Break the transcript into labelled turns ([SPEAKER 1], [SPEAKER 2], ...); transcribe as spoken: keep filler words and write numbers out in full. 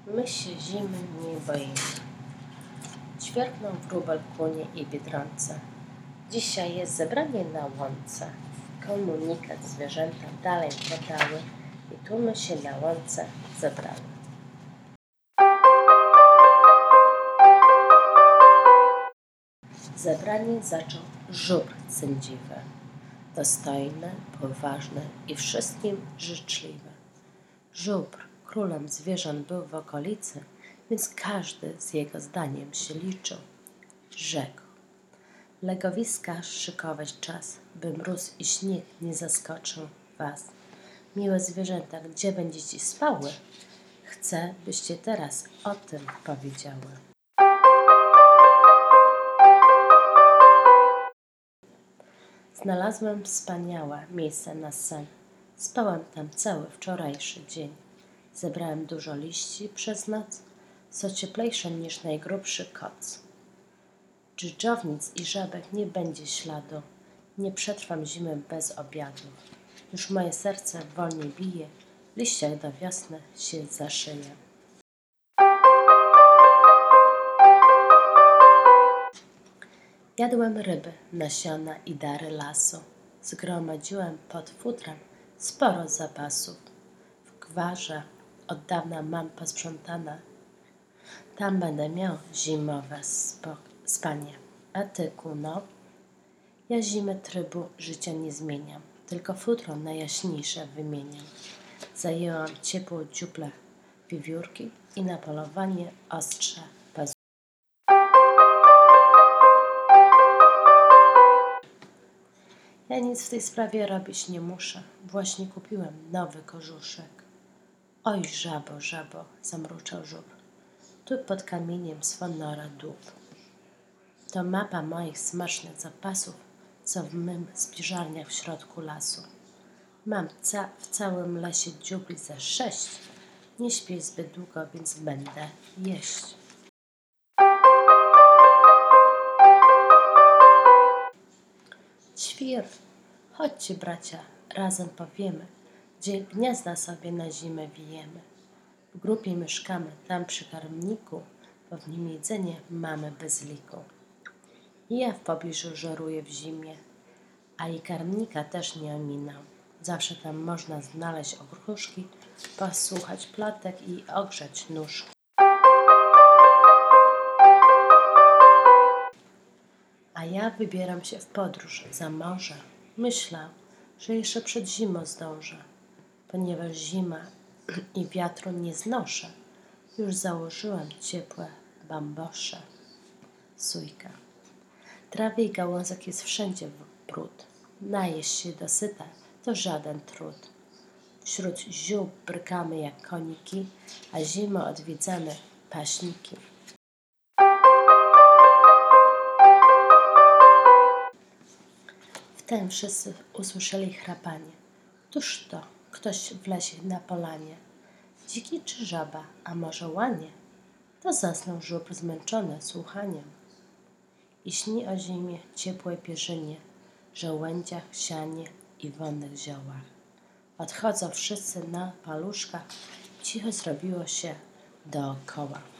[SPEAKER 1] My się zimy nie boimy. Ćwierknął wróbel kłonie i biedronce. Dzisiaj jest zebranie na łące. Komunikat zwierzęta dalej podały i tłumy się na łące zebrały. Zebranie zaczął żubr sędziwy, dostojny, poważny i wszystkim życzliwy. Żubr królem zwierząt był w okolicy, więc każdy z jego zdaniem się liczył. Rzekł: legowiska szykować czas, by mróz i śnieg nie zaskoczył was. Miłe zwierzęta, gdzie będziecie spały? Chcę, byście teraz o tym powiedziały. Znalazłem wspaniałe miejsce na sen. Spałem tam cały wczorajszy dzień. Zebrałem dużo liści przez noc, co cieplejsze niż najgrubszy koc. Dżdżownic i żabek nie będzie śladu. Nie przetrwam zimy bez obiadu. Już moje serce wolniej bije, w liściach do wiosny się zaszyje. Jadłem ryby, nasiona i dary lasu. Zgromadziłem pod futrem sporo zapasów. W gwarze od dawna mam posprzątane. Tam będę miał zimowe spo- spanie. A ty, kuno? Ja zimy trybu życia nie zmieniam, tylko futro najjaśniejsze wymieniam. Zajęłam ciepłą dziuplę wiewiórki i na polowanie ostrze pazurki. Ja nic w tej sprawie robić nie muszę. Właśnie kupiłem nowy kożuszek. Oj, żabo, żabo, zamruczał żubr. Tu pod kamieniem swą norę dób. To mapa moich smacznych zapasów, co w mym spiżarniach w środku lasu. Mam ca w całym lesie dziupli ze sześć. Nie śpię zbyt długo, więc będę jeść. Ćwir, chodźcie bracia, razem powiemy, gdzie gniazda sobie na zimę wijemy. W grupie mieszkamy tam przy karmniku, bo w nim jedzenie mamy bez liku. I ja w pobliżu żeruję w zimie, a i karmnika też nie ominął. Zawsze tam można znaleźć ogróżki, posłuchać plotek i ogrzeć nóżki. A ja wybieram się w podróż za morze. Myślę, że jeszcze przed zimą zdążę, ponieważ zima i wiatru nie znoszę. Już założyłem ciepłe bambosze. Sójka. Trawy i gałązek jest wszędzie brud. Najeść się dosyta to żaden trud. Wśród ziół brykamy jak koniki, a zimą odwiedzamy paśniki. Wtem wszyscy usłyszeli chrapanie. Któż to? Ktoś w lesie na polanie. Dziki czy żaba, a może łanie? To zasnął żubr zmęczony słuchaniem. I śni o zimie, ciepłej pierzynie, żołędziach, sianie i wonnych ziołach. Odchodzą wszyscy na paluszkach, cicho zrobiło się dookoła.